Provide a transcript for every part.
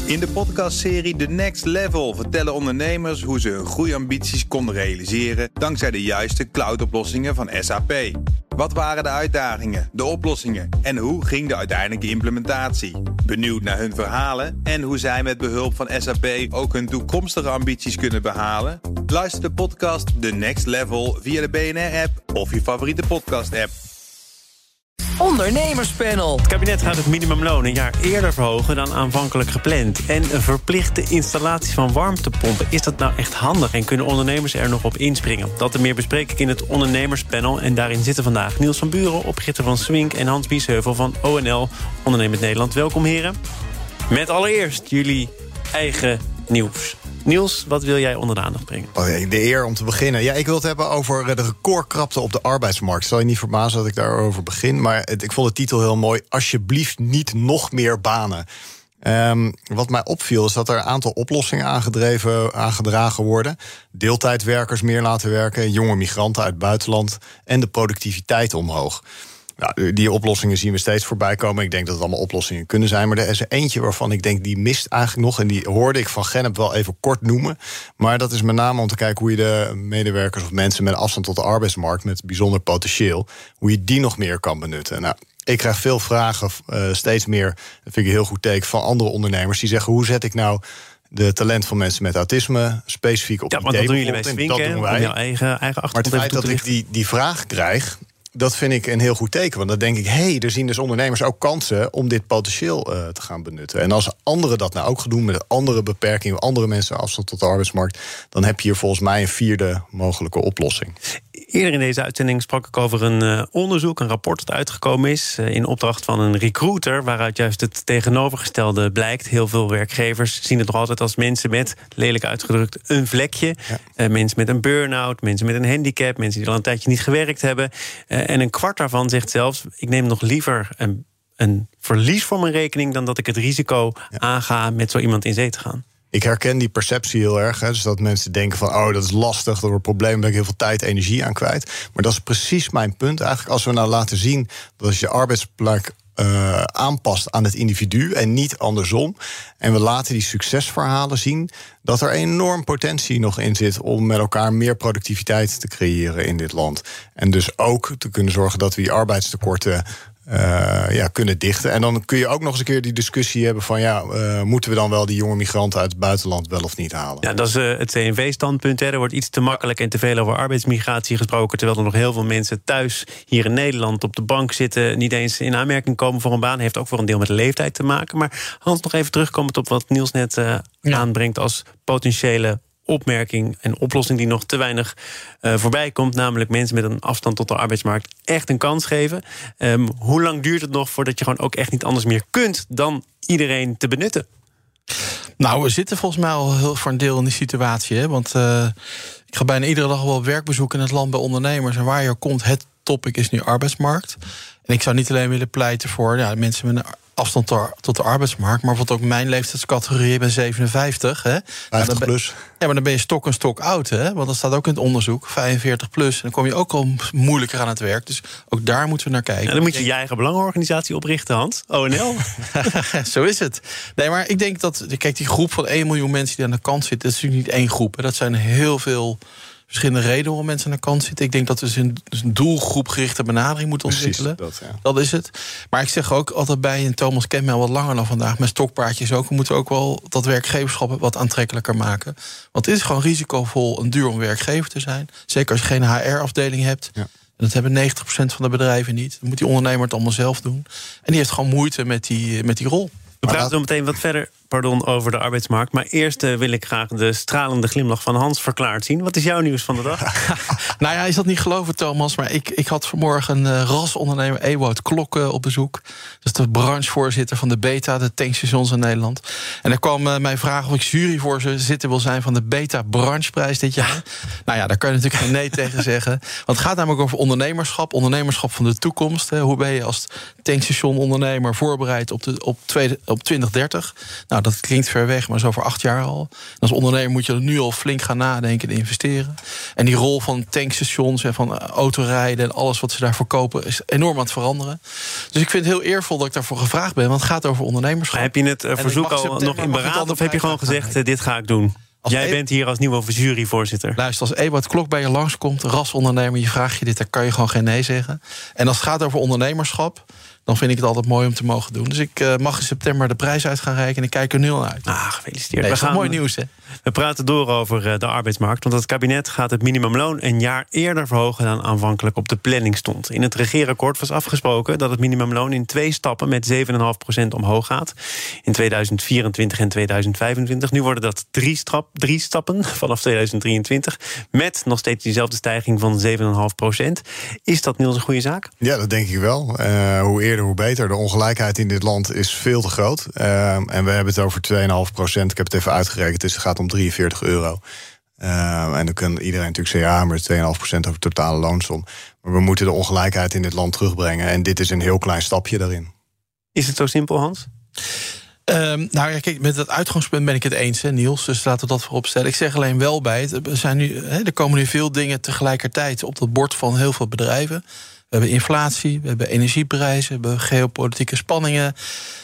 In de podcastserie The Next Level vertellen ondernemers hoe ze hun groeiambities konden realiseren dankzij de juiste cloudoplossingen van SAP. Wat waren de uitdagingen, de oplossingen en hoe ging de uiteindelijke implementatie? Benieuwd naar hun verhalen en hoe zij met behulp van SAP ook hun toekomstige ambities kunnen behalen? Luister de podcast The Next Level via de BNR-app of je favoriete podcast-app. Ondernemerspanel. Het kabinet gaat het minimumloon een jaar eerder verhogen dan aanvankelijk gepland. En een verplichte installatie van warmtepompen. Is dat nou echt handig en kunnen ondernemers er nog op inspringen? Dat en meer bespreek ik in het Ondernemerspanel. En daarin zitten vandaag Niels van Buren, oprichter van Swink, en Hans Biesheuvel van ONL, Ondernemend Nederland. Welkom, heren. Met allereerst jullie eigen nieuws. Niels, wat wil jij onder de aandacht brengen? De eer om te beginnen. Ja, ik wil het hebben over de recordkrapte op de arbeidsmarkt. Zal je niet verbazen dat ik daarover begin, maar ik vond de titel heel mooi. Alsjeblieft niet nog meer banen. Wat mij opviel is dat er een aantal oplossingen aangedragen worden. Deeltijdwerkers meer laten werken, jonge migranten uit het buitenland en de productiviteit omhoog. Nou, die oplossingen zien we steeds voorbij komen. Ik denk dat het allemaal oplossingen kunnen zijn. Maar er is er eentje waarvan ik denk, die mist eigenlijk nog. En die hoorde ik van Gennep wel even kort noemen. Maar dat is met name om te kijken hoe je de medewerkers of mensen met afstand tot de arbeidsmarkt, met bijzonder potentieel, hoe je die nog meer kan benutten. Nou, ik krijg veel vragen, steeds meer, dat vind ik een heel goed teken, van andere ondernemers die zeggen, hoe zet ik nou de talent van mensen met autisme specifiek op IT? Want dat doen jullie bij Swink, dat doen wij. Jouw eigen achtergrond. Maar het feit dat ik die vraag krijg, dat vind ik een heel goed teken. Want dan denk ik, er zien dus ondernemers ook kansen om dit potentieel te gaan benutten. En als anderen dat nou ook gaan doen met andere beperkingen, andere mensen afstand tot de arbeidsmarkt, dan heb je hier volgens mij een vierde mogelijke oplossing. Eerder in deze uitzending sprak ik over een onderzoek, een rapport dat uitgekomen is in opdracht van een recruiter, waaruit juist het tegenovergestelde blijkt. Heel veel werkgevers zien het nog altijd als mensen met, lelijk uitgedrukt, een vlekje. Ja. Mensen met een burn-out, mensen met een handicap, mensen die al een tijdje niet gewerkt hebben. En een kwart daarvan zegt zelfs, ik neem nog liever een verlies voor mijn rekening dan dat ik het risico aanga met zo iemand in zee te gaan. Ik herken die perceptie heel erg. Dus dat mensen denken van, dat is lastig, dat er een probleem, ben ik heel veel tijd, energie aan kwijt. Maar dat is precies mijn punt eigenlijk. Als we nou laten zien dat als je arbeidsplek aanpast aan het individu en niet andersom, en we laten die succesverhalen zien, dat er enorm potentie nog in zit om met elkaar meer productiviteit te creëren in dit land. En dus ook te kunnen zorgen dat we die arbeidstekorten kunnen dichten. En dan kun je ook nog eens een keer die discussie hebben van, moeten we dan wel die jonge migranten uit het buitenland wel of niet halen? Ja, dat is het CNV-standpunt. Er wordt iets te makkelijk en te veel over arbeidsmigratie gesproken, terwijl er nog heel veel mensen thuis hier in Nederland op de bank zitten, niet eens in aanmerking komen voor een baan. Heeft ook voor een deel met de leeftijd te maken. Maar Hans, nog even terugkomend op wat Niels net aanbrengt als potentiële opmerking en oplossing die nog te weinig voorbij komt, namelijk mensen met een afstand tot de arbeidsmarkt echt een kans geven. Hoe lang duurt het nog voordat je gewoon ook echt niet anders meer kunt dan iedereen te benutten? Nou, we zitten volgens mij al heel voor een deel in die situatie. Hè? Want ik ga bijna iedere dag wel op werkbezoek in het land bij ondernemers. En waar je ook komt, het topic is nu arbeidsmarkt. En ik zou niet alleen willen pleiten voor mensen met een afstand tot de arbeidsmarkt, maar wat ook mijn leeftijdscategorie, ik ben 57. Hè? 50 plus. Ja, maar dan ben je stok oud, hè? Want dat staat ook in het onderzoek, 45 plus. En dan kom je ook al moeilijker aan het werk. Dus ook daar moeten we naar kijken. En dan moet je je eigen belangenorganisatie oprichten, Hans. ONL. Zo is het. Nee, maar ik denk dat, kijk, die groep van 1 miljoen mensen die aan de kant zitten, dat is natuurlijk niet één groep. Hè? Dat zijn heel veel verschillende redenen waarom mensen aan de kant zitten. Ik denk dat we een doelgroepgerichte benadering moeten ontwikkelen. Dat is het. Maar ik zeg ook altijd bij, en Thomas kent mij al wat langer dan vandaag, met stokpaardjes ook, we moeten ook wel dat werkgeverschap wat aantrekkelijker maken. Want het is gewoon risicovol en duur om werkgever te zijn. Zeker als je geen HR-afdeling hebt. Ja. En dat hebben 90% van de bedrijven niet. Dan moet die ondernemer het allemaal zelf doen. En die heeft gewoon moeite met die rol. We praten zo meteen wat verder over de arbeidsmarkt. Maar eerst wil ik graag de stralende glimlach van Hans verklaard zien. Wat is jouw nieuws van de dag? Nou ja, is dat niet geloven, Thomas? Maar ik had vanmorgen een rasondernemer, Ewout Klok, op bezoek. Dat is de branchevoorzitter van de Beta, de tankstations in Nederland. En hij kwam mij vragen of ik juryvoorzitter wil zijn van de Beta Brancheprijs dit jaar. Nou ja, daar kan je natuurlijk geen nee tegen zeggen. Want het gaat namelijk over ondernemerschap van de toekomst. Hoe ben je als tankstationondernemer voorbereid op 2030? Nou, dat klinkt ver weg, maar zo over 8 jaar al. En als ondernemer moet je er nu al flink gaan nadenken en investeren. En die rol van tankstations en van autorijden en alles wat ze daarvoor kopen is enorm aan het veranderen. Dus ik vind het heel eervol dat ik daarvoor gevraagd ben, want het gaat over ondernemerschap. Maar heb je het verzoek al nog in beraad of heb je gewoon gezegd, dit ga ik doen? Jij bent hier als nieuwe juryvoorzitter. Luister, als Ewout Klok bij je langskomt, rasondernemer, je vraagt je dit, dan kan je gewoon geen nee zeggen. En als het gaat over ondernemerschap, dan vind ik het altijd mooi om te mogen doen. Dus ik mag in september de prijs uit gaan reiken en ik kijk er nu al uit. Gefeliciteerd. Dat is mooi nieuws, hè? We praten door over de arbeidsmarkt, want het kabinet gaat het minimumloon een jaar eerder verhogen dan aanvankelijk op de planning stond. In het regeerakkoord was afgesproken dat het minimumloon in 2 stappen met 7,5% omhoog gaat. In 2024 en 2025. Nu worden dat 3 stappen vanaf 2023 met nog steeds diezelfde stijging van 7,5%. Is dat, Niels, een goede zaak? Ja, dat denk ik wel. Hoe eerder, hoe beter. De ongelijkheid in dit land is veel te groot. En we hebben het over 2,5%. Ik heb het even uitgerekend, dus het gaat om €43. En dan kan iedereen natuurlijk zeggen, ja, maar 2,5% over totale loonsom. Maar we moeten de ongelijkheid in dit land terugbrengen. En dit is een heel klein stapje daarin. Is het zo simpel, Hans? Nou ja, kijk, met dat uitgangspunt ben ik het eens, hè, Niels. Dus laten we dat voorop stellen. Ik zeg alleen wel bij het. Er komen nu veel dingen tegelijkertijd op het bord van heel veel bedrijven. We hebben inflatie, we hebben energieprijzen, we hebben geopolitieke spanningen.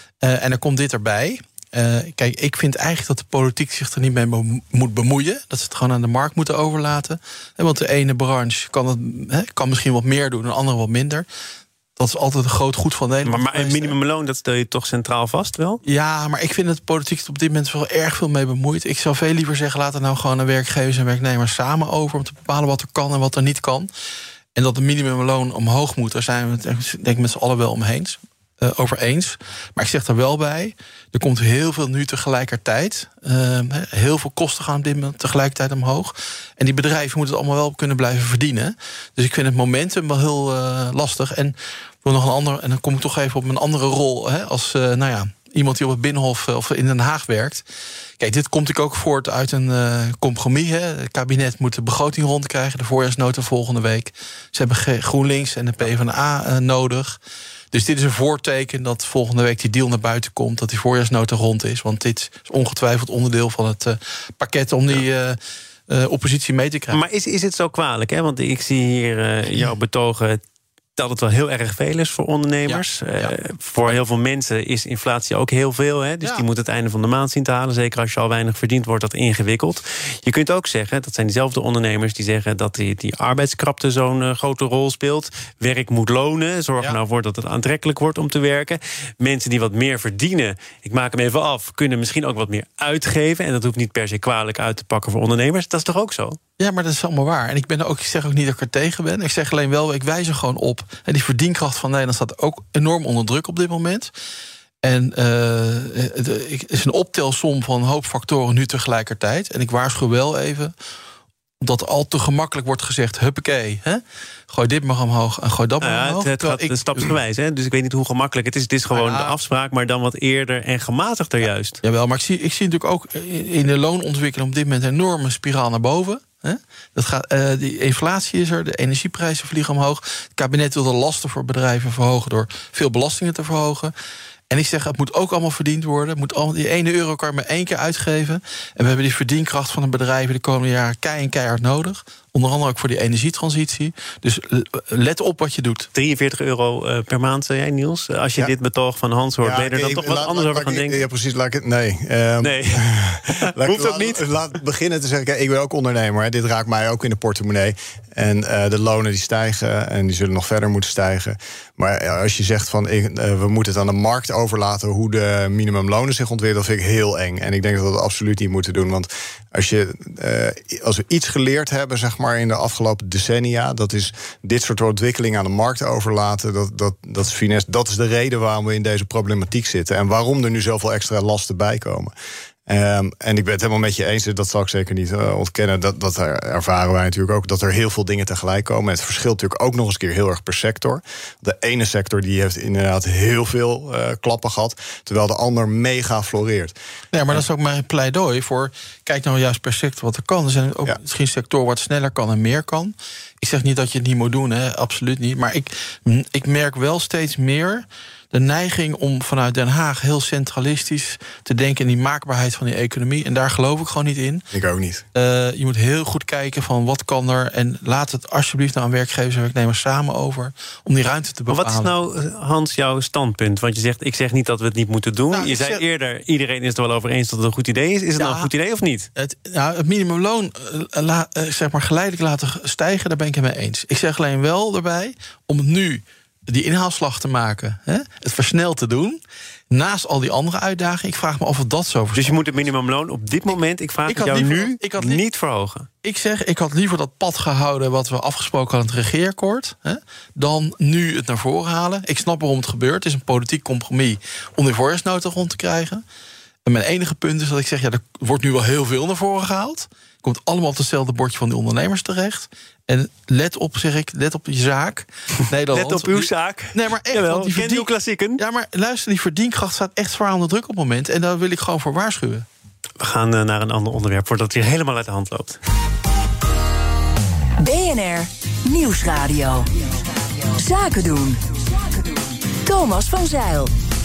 En dan komt dit erbij. Kijk, ik vind eigenlijk dat de politiek zich er niet mee moet bemoeien. Dat ze het gewoon aan de markt moeten overlaten. Want de ene branche kan misschien wat meer doen, en de andere wat minder. Dat is altijd een groot goed van Nederland. Maar een minimumloon, dat stel je toch centraal vast wel? Ja, maar ik vind dat de politiek op dit moment wel erg veel mee bemoeit. Ik zou veel liever zeggen, laten nou gewoon de werkgevers en werknemers samen over om te bepalen wat er kan en wat er niet kan. En dat de minimumloon omhoog moet, daar zijn we het denk ik met z'n allen wel over eens. Maar ik zeg er wel bij, er komt heel veel nu tegelijkertijd. Heel veel kosten gaan op dit moment tegelijkertijd omhoog. En die bedrijven moeten het allemaal wel kunnen blijven verdienen. Dus ik vind het momentum wel heel lastig. En wil nog een ander, en dan kom ik toch even op mijn andere rol, als iemand die op het Binnenhof of in Den Haag werkt. Kijk, dit komt natuurlijk ook voort uit een compromis. Het kabinet moet de begroting rondkrijgen, de voorjaarsnota volgende week. Ze hebben GroenLinks en de PvdA nodig. Dus dit is een voorteken dat volgende week die deal naar buiten komt, dat die voorjaarsnota rond is. Want dit is ongetwijfeld onderdeel van het pakket om die oppositie mee te krijgen. Maar is het zo kwalijk? Hè? Want ik zie hier jouw betogen dat het wel heel erg veel is voor ondernemers. Ja. Voor heel veel mensen is inflatie ook heel veel. Hè? Dus die moet het einde van de maand zien te halen. Zeker als je al weinig verdient, wordt dat ingewikkeld. Je kunt ook zeggen, dat zijn diezelfde ondernemers die zeggen dat die arbeidskrapte zo'n grote rol speelt. Werk moet lonen. Zorg er nou voor dat het aantrekkelijk wordt om te werken. Mensen die wat meer verdienen, ik maak hem even af, kunnen misschien ook wat meer uitgeven. En dat hoeft niet per se kwalijk uit te pakken voor ondernemers. Dat is toch ook zo? Ja, maar dat is allemaal waar. En ik zeg ook niet dat ik er tegen ben. Ik zeg alleen wel, ik wijs er gewoon op. En die verdienkracht van Nederland staat ook enorm onder druk op dit moment. En het is een optelsom van een hoop factoren nu tegelijkertijd. En ik waarschuw wel even dat al te gemakkelijk wordt gezegd, huppakee, gooi dit maar omhoog en gooi dat maar omhoog. Het gaat stapsgewijs, hè? Dus ik weet niet hoe gemakkelijk het is. Het is gewoon de afspraak, maar dan wat eerder en gematigder juist. Jawel, maar ik zie natuurlijk ook in de loonontwikkeling op dit moment een enorme spiraal naar boven. Die inflatie is er, de energieprijzen vliegen omhoog. Het kabinet wil de lasten voor bedrijven verhogen door veel belastingen te verhogen. En ik zeg, het moet ook allemaal verdiend worden. Die €1 kan je maar 1 keer uitgeven. En we hebben die verdienkracht van de bedrijven de komende jaren keihard nodig. Onder andere ook voor die energietransitie. Dus let op wat je doet. €43 per maand, zei jij, Niels? Als je dit betoog van Hans hoort, ben je er dan toch wat anders over gaan denken? Ja, precies. Nee. Hoeft ook niet. Laat beginnen te zeggen, kijk, ik ben ook ondernemer. Hè. Dit raakt mij ook in de portemonnee. En de lonen die stijgen en die zullen nog verder moeten stijgen. Maar als je zegt van we moeten het aan de markt overlaten hoe de minimumlonen zich ontwikkelen, dat vind ik heel eng. En ik denk dat we dat absoluut niet moeten doen. Want als we iets geleerd hebben, zeg maar, in de afgelopen decennia, dat is dit soort ontwikkelingen aan de markt overlaten. Dat is finesse. Dat is de reden waarom we in deze problematiek zitten. En waarom er nu zoveel extra lasten bij komen. En ik ben het helemaal met je eens, dat zal ik zeker niet ontkennen. Dat ervaren wij natuurlijk ook, dat er heel veel dingen tegelijk komen. Het verschilt natuurlijk ook nog eens keer heel erg per sector. De ene sector die heeft inderdaad heel veel klappen gehad, terwijl de ander mega floreert. Ja, maar dat is ook mijn pleidooi voor, kijk nou juist per sector wat er kan. Er zijn ook misschien sectoren waar het sneller kan en meer kan. Ik zeg niet dat je het niet moet doen, absoluut niet. Maar ik merk wel steeds meer de neiging om vanuit Den Haag heel centralistisch te denken in die maakbaarheid van die economie. En daar geloof ik gewoon niet in. Ik ook niet. Je moet heel goed kijken van wat kan er. En laat het alsjeblieft nou aan werkgevers en werknemers samen over om die ruimte te bepalen. Maar wat is nou, Hans, jouw standpunt? Want je zegt, ik zeg niet dat we het niet moeten doen. Nou, je zei eerder, iedereen is er wel over eens dat het een goed idee is. Is het nou een goed idee of niet? Het minimumloon zeg maar geleidelijk laten stijgen, daar ben ik het mee eens. Ik zeg alleen wel erbij, om het nu die inhaalslag te maken, het versneld te doen, naast al die andere uitdagingen. Ik vraag me af of dat zo. Dus je moet het minimumloon op dit moment, ik vraag jou nu, niet verhogen. Ik zeg, ik had liever dat pad gehouden wat we afgesproken hadden in het regeerakkoord, dan nu het naar voren halen. Ik snap waarom het gebeurt. Het is een politiek compromis om die voorjaarsnota rond te krijgen. En mijn enige punt is dat ik zeg, er wordt nu wel heel veel naar voren gehaald. Komt allemaal op hetzelfde bordje van de ondernemers terecht. En let op, zeg ik, let op je zaak. Let op uw zaak. Nee, maar echt. Jawel, die ken uw klassieken. Ja, maar luister, die verdienkracht staat echt zwaar onder druk op het moment. En daar wil ik gewoon voor waarschuwen. We gaan naar een ander onderwerp, voordat het weer helemaal uit de hand loopt. BNR Nieuwsradio. Zaken doen. Thomas van Zijl.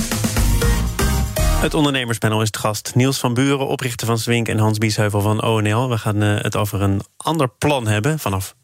Het ondernemerspanel is te gast. Niels van Buren, oprichter van Zwink, en Hans Biesheuvel van ONL. We gaan het over een ander plan hebben. Vanaf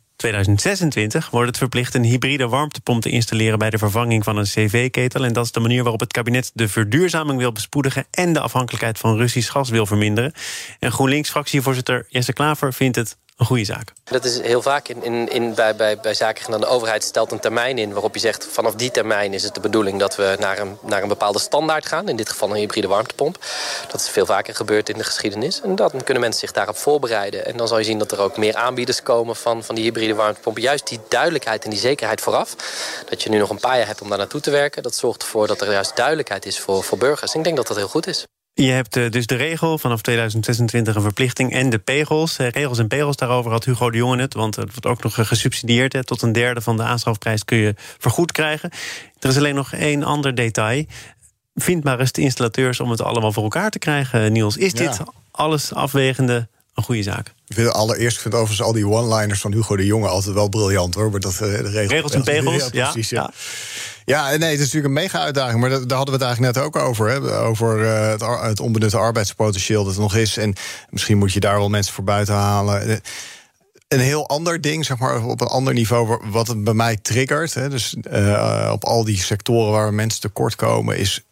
2026 wordt het verplicht een hybride warmtepomp te installeren bij de vervanging van een cv-ketel. En dat is de manier waarop het kabinet de verduurzaming wil bespoedigen en de afhankelijkheid van Russisch gas wil verminderen. En GroenLinks-fractievoorzitter Jesse Klaver vindt het een goede zaak. Dat is heel vaak bij zaken gedaan. De overheid stelt een termijn in waarop je zegt, vanaf die termijn is het de bedoeling dat we naar een bepaalde standaard gaan. In dit geval een hybride warmtepomp. Dat is veel vaker gebeurd in de geschiedenis. En dan kunnen mensen zich daarop voorbereiden. En dan zal je zien dat er ook meer aanbieders komen van die hybride warmtepompen. Juist die duidelijkheid en die zekerheid vooraf. Dat je nu nog een paar jaar hebt om daar naartoe te werken. Dat zorgt ervoor dat er juist duidelijkheid is voor burgers. En ik denk dat dat heel goed is. Je hebt dus de regel, vanaf 2026 een verplichting, en de pegels. Regels en pegels, daarover had Hugo de Jonge het, want het wordt ook nog gesubsidieerd. Tot een derde van de aanschafprijs kun je vergoed krijgen. Er is alleen nog één ander detail. Vind maar eens de installateurs om het allemaal voor elkaar te krijgen, Niels. Is dit alles afwegende een goede zaak? Ik vind overigens al die one-liners van Hugo de Jonge altijd wel briljant, hoor. Maar dat, de regels en pegels, ja, precies, ja. Ja, nee, het is natuurlijk een mega-uitdaging. Maar daar hadden we het eigenlijk net ook over. Over het onbenutte arbeidspotentieel dat er nog is. En misschien moet je daar wel mensen voor buiten halen. Een heel ander ding, zeg maar, op een ander niveau, wat het bij mij triggert. Dus op al die sectoren waar mensen tekort komen, is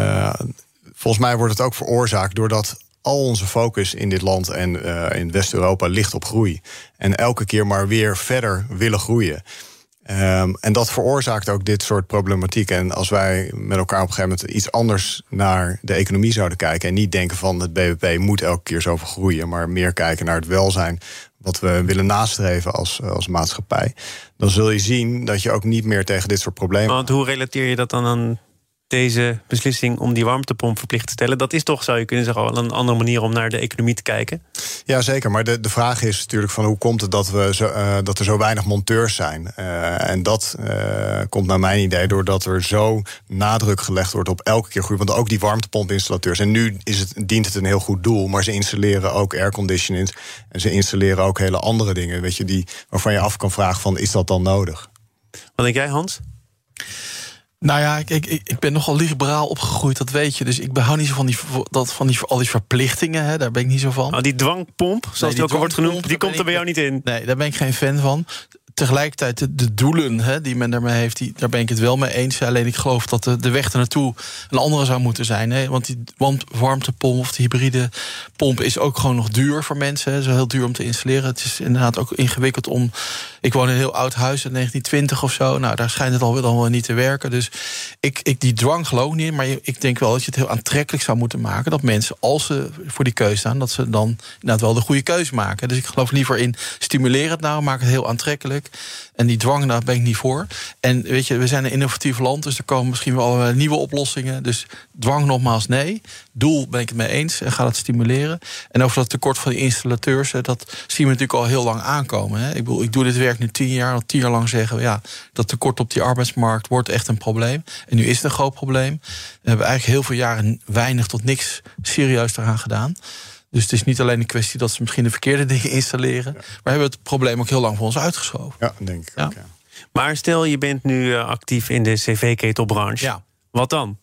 volgens mij wordt het ook veroorzaakt doordat al onze focus in dit land en in West-Europa ligt op groei. En elke keer maar weer verder willen groeien. En dat veroorzaakt ook dit soort problematiek. En als wij met elkaar op een gegeven moment iets anders naar de economie zouden kijken en niet denken van het BBP moet elke keer zoveel groeien, maar meer kijken naar het welzijn wat we willen nastreven als maatschappij, dan zul je zien dat je ook niet meer tegen dit soort problemen. Want hoe relateer je dat dan aan deze beslissing om die warmtepomp verplicht te stellen? Dat is toch, zou je kunnen zeggen, wel een andere manier om naar de economie te kijken? Ja, zeker. Maar de vraag is natuurlijk van hoe komt het dat er zo weinig monteurs zijn? En dat komt naar mijn idee doordat er zo nadruk gelegd wordt op elke keer groei. Want ook die warmtepompinstallateur. En nu dient het een heel goed doel, maar ze installeren ook airconditioning en ze installeren ook hele andere dingen, weet je, waarvan je af kan vragen van, is dat dan nodig? Wat denk jij, Hans? Nou ja, ik ben nogal liberaal opgegroeid, dat weet je. Dus ik hou niet zo van al die verplichtingen. Daar ben ik niet zo van. Die dwangpomp, zoals die ook al wordt genoemd, die komt er bij jou niet in. Nee, daar ben ik geen fan van. Tegelijkertijd de doelen die men daarmee heeft, daar ben ik het wel mee eens. Alleen ik geloof dat de weg ernaartoe een andere zou moeten zijn. Want die warmtepomp of die hybride pomp is ook gewoon nog duur voor mensen. Het is heel duur om te installeren. Het is inderdaad ook ingewikkeld om. Ik woon in een heel oud huis uit 1920 of zo. Nou, daar schijnt het dan wel niet te werken. Dus die dwang geloof ik niet in. Maar ik denk wel dat je het heel aantrekkelijk zou moeten maken. Dat mensen, als ze voor die keuze staan, dat ze dan inderdaad wel de goede keuze maken. Dus ik geloof liever in stimuleer het nou, maak het heel aantrekkelijk. En die dwang, daar ben ik niet voor. En weet je, we zijn een innovatief land, dus er komen misschien wel allerlei nieuwe oplossingen. Dus dwang nogmaals nee. Doel ben ik het mee eens en ga dat stimuleren. En over dat tekort van die installateurs, dat zien we natuurlijk al heel lang aankomen. Ik bedoel, ik doe dit werk nu 10 jaar, al 10 jaar lang zeggen we, ja, dat tekort op die arbeidsmarkt wordt echt een probleem. En nu is het een groot probleem. We hebben eigenlijk heel veel jaren weinig tot niks serieus eraan gedaan. Dus het is niet alleen een kwestie dat ze misschien de verkeerde dingen installeren. Ja. Maar hebben het probleem ook heel lang voor ons uitgeschoven. Ja, denk ik ook, ja. Maar stel, je bent nu actief in de cv-ketelbranche. Ja. Wat dan?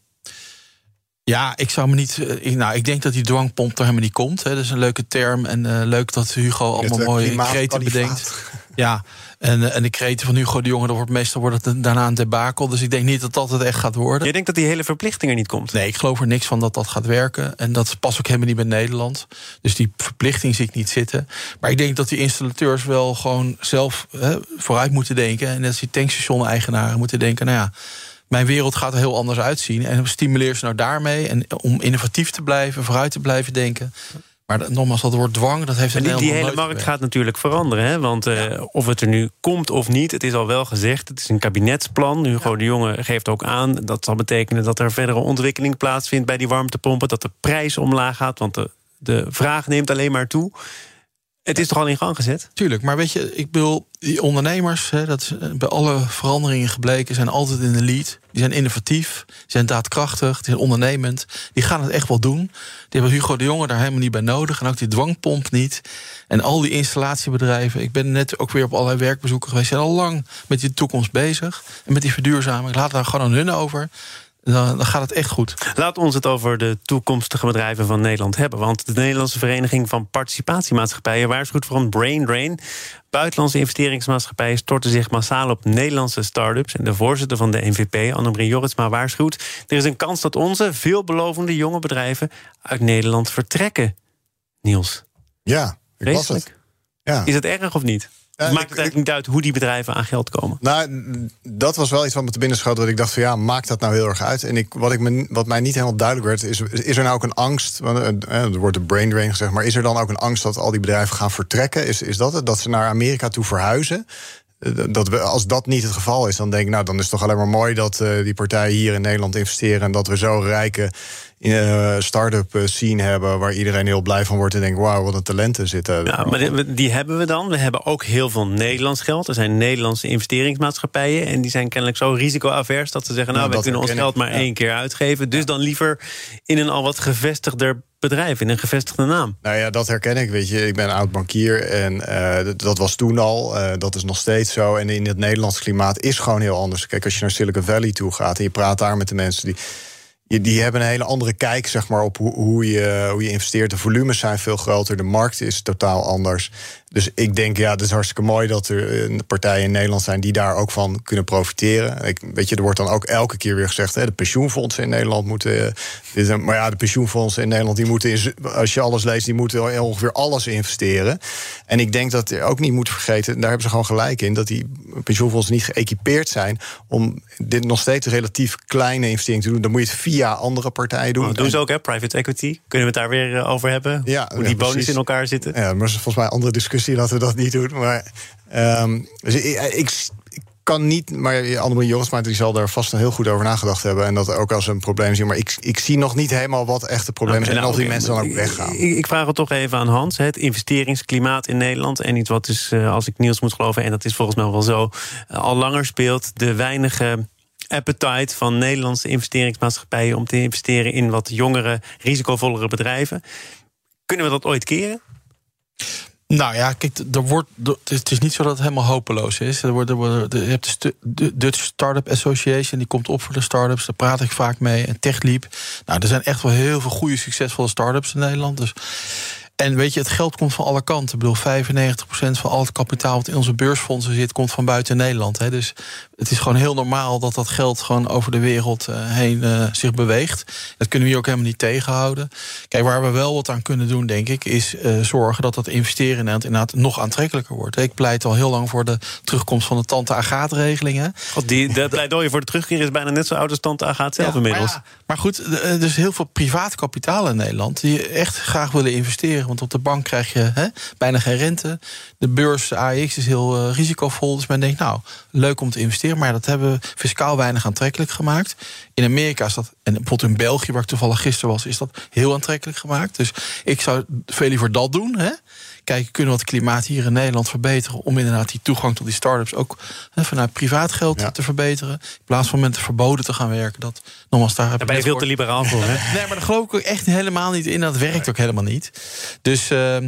Ja, ik zou me niet. Ik denk dat die dwangpomp er helemaal niet komt. Hè. Dat is een leuke term. En leuk dat Hugo allemaal mooie kreten bedenkt. Ja, en de kreten van Hugo de Jonge, meestal wordt het daarna een debakel. Dus ik denk niet dat het echt gaat worden. Je denkt dat die hele verplichting er niet komt? Nee, ik geloof er niks van dat gaat werken. En dat past ook helemaal niet bij Nederland. Dus die verplichting zie ik niet zitten. Maar ik denk dat die installateurs wel gewoon zelf vooruit moeten denken. En dat die tankstation-eigenaren moeten denken, nou ja, mijn wereld gaat er heel anders uitzien. En stimuleer ze nou daarmee. En om innovatief te blijven, vooruit te blijven denken. Maar nogmaals, dat woord dwang, dat heeft die hele markt gaat natuurlijk veranderen. Hè? Want of het er nu komt of niet, het is al wel gezegd, het is een kabinetsplan. Hugo de Jonge geeft ook aan, dat zal betekenen dat er verdere ontwikkeling plaatsvindt bij die warmtepompen, dat de prijs omlaag gaat, want de vraag neemt alleen maar toe. Het is toch al in gang gezet? Tuurlijk, maar weet je, ik bedoel, die ondernemers, dat is bij alle veranderingen gebleken, zijn altijd in de lead. Die zijn innovatief, die zijn daadkrachtig, die zijn ondernemend. Die gaan het echt wel doen. Die hebben Hugo de Jonge daar helemaal niet bij nodig. En ook die dwangpomp niet. En al die installatiebedrijven. Ik ben net ook weer op allerlei werkbezoeken geweest. Zijn al lang met die toekomst bezig. En met die verduurzaming. Laat daar gewoon aan hun over. Dan gaat het echt goed. Laat ons het over de toekomstige bedrijven van Nederland hebben. Want de Nederlandse Vereniging van Participatiemaatschappijen waarschuwt voor een brain drain. Buitenlandse investeringsmaatschappijen storten zich massaal op Nederlandse start-ups. En de voorzitter van de NVP, Annemarie Jorritsma, waarschuwt: er is een kans dat onze veelbelovende jonge bedrijven uit Nederland vertrekken. Niels. Ja, ik was het. Ja. Is het erg of niet? Maakt het eigenlijk niet uit hoe die bedrijven aan geld komen? Nou, dat was wel iets wat me te binnen schoot. Dat ik dacht van ja, maakt dat nou heel erg uit? En wat mij niet helemaal duidelijk werd, is er nou ook een angst? Er wordt een brain drain gezegd, maar is er dan ook een angst dat al die bedrijven gaan vertrekken? Is dat het? Dat ze naar Amerika toe verhuizen? Als dat niet het geval is, dan denk ik, nou, dan is het toch alleen maar mooi dat die partijen hier in Nederland investeren en dat we zo rijke start-up scene hebben waar iedereen heel blij van wordt en denkt, wauw, wat een talenten zitten. Ja, maar die hebben we dan. We hebben ook heel veel Nederlands geld. Er zijn Nederlandse investeringsmaatschappijen en die zijn kennelijk zo risicoavers dat ze zeggen, nou, we kunnen ons geld maar één keer uitgeven. Dus dan liever in een al wat gevestigder bedrijf, in een gevestigde naam. Nou ja, dat herken ik, weet je. Ik ben oud bankier en dat was toen al. Dat is nog steeds zo. En in het Nederlands klimaat is gewoon heel anders. Kijk, als je naar Silicon Valley toe gaat en je praat daar met de mensen die hebben een hele andere kijk, zeg maar, op hoe je investeert. De volumes zijn veel groter, de markt is totaal anders. Dus ik denk, ja, het is hartstikke mooi dat er partijen in Nederland zijn die daar ook van kunnen profiteren. Weet je, er wordt dan ook elke keer weer gezegd, de pensioenfondsen in Nederland moeten. Maar ja, de pensioenfondsen in Nederland, die moeten, als je alles leest, die moeten ongeveer alles investeren. En ik denk dat je ook niet moet vergeten, daar hebben ze gewoon gelijk in, dat die pensioenfondsen niet geëquipeerd zijn om dit nog steeds relatief kleine investering te doen. Dan moet je het via andere partijen doen. Dat doen ze ook, hè? Private equity. Kunnen we het daar weer over hebben? Ja, hoe die bonus in elkaar zitten? Ja, maar dat is volgens mij een andere discussie dat we dat niet doen. Maar dus ik kan niet, maar Annemarie Jorritsma die zal daar vast heel goed over nagedacht hebben en dat ook als een probleem zien. Maar ik zie nog niet helemaal wat echt het probleem is en of die mensen dan ook weggaan. Ik vraag het toch even aan Hans. Het investeringsklimaat in Nederland en iets wat dus, als ik Niels moet geloven, en dat is volgens mij wel zo, al langer speelt, de weinige appetite van Nederlandse investeringsmaatschappijen om te investeren in wat jongere, risicovollere bedrijven. Kunnen we dat ooit keren? Nou ja, kijk, het is niet zo dat het helemaal hopeloos is. Je hebt de Dutch Startup Association, die komt op voor de startups. Daar praat ik vaak mee. En TechLeap. Nou, er zijn echt wel heel veel goede, succesvolle startups in Nederland. Dus. En weet je, het geld komt van alle kanten. Ik bedoel, 95% van al het kapitaal wat in onze beursfondsen zit, komt van buiten Nederland. Hè. Dus het is gewoon heel normaal dat dat geld gewoon over de wereld heen zich beweegt. Dat kunnen we hier ook helemaal niet tegenhouden. Kijk, waar we wel wat aan kunnen doen, denk ik, is zorgen dat dat investeren in Nederland inderdaad nog aantrekkelijker wordt. Ik pleit al heel lang voor de terugkomst van de Tante Agathe-regelingen. Dat pleidooi voor de terugkeer is bijna net zo oud als Tante Agathe zelf inmiddels. Maar goed, er is heel veel privaat kapitaal in Nederland die echt graag willen investeren. Want op de bank krijg je bijna geen rente. De beurs AEX is heel risicovol. Dus men denkt, nou, leuk om te investeren. Maar dat hebben we fiscaal weinig aantrekkelijk gemaakt. In Amerika is dat, en bijvoorbeeld in België, waar ik toevallig gisteren was, is dat heel aantrekkelijk gemaakt. Dus ik zou veel liever dat doen. Kijken, kunnen we het klimaat hier in Nederland verbeteren om inderdaad die toegang tot die start-ups ook vanuit privaat geld te verbeteren. In plaats van met de verboden te gaan werken. Daar ben je veel te liberaal voor, hè? Nee, maar daar geloof ik ook echt helemaal niet in. Dat werkt ook helemaal niet. Dus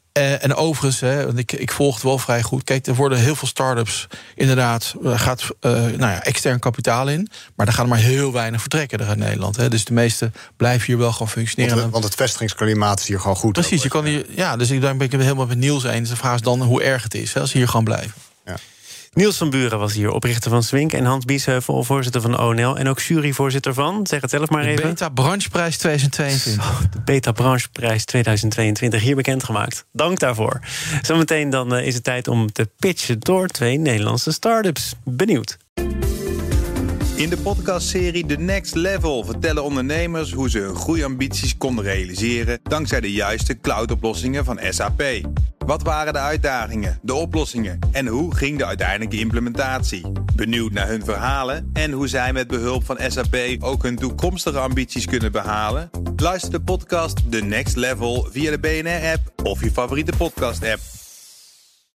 En overigens, want ik volg het wel vrij goed. Kijk, er worden heel veel start-ups inderdaad, gaat extern kapitaal in. Maar er gaan maar heel weinig vertrekken uit Nederland. Dus de meeste blijven hier wel gewoon functioneren. Want het vestigingsklimaat is hier gewoon goed. Precies, je kan hier, dus ik ben het helemaal met Niels eens. De vraag is dan hoe erg het is als ze hier gewoon blijven. Ja. Niels van Buren was hier, oprichter van Swink. En Hans Biesheuvel, voorzitter van ONL. En ook juryvoorzitter van, zeg het zelf maar even. De Beta Brancheprijs 2022. De Beta Brancheprijs 2022, hier bekendgemaakt. Dank daarvoor. Zometeen dan is het tijd om te pitchen door 2 Nederlandse start-ups. Benieuwd. In de podcastserie The Next Level vertellen ondernemers hoe ze hun groeiambities konden realiseren dankzij de juiste cloudoplossingen van SAP. Wat waren de uitdagingen, de oplossingen en hoe ging de uiteindelijke implementatie? Benieuwd naar hun verhalen en hoe zij met behulp van SAP ook hun toekomstige ambities kunnen behalen? Luister de podcast The Next Level via de BNR-app of je favoriete podcast-app.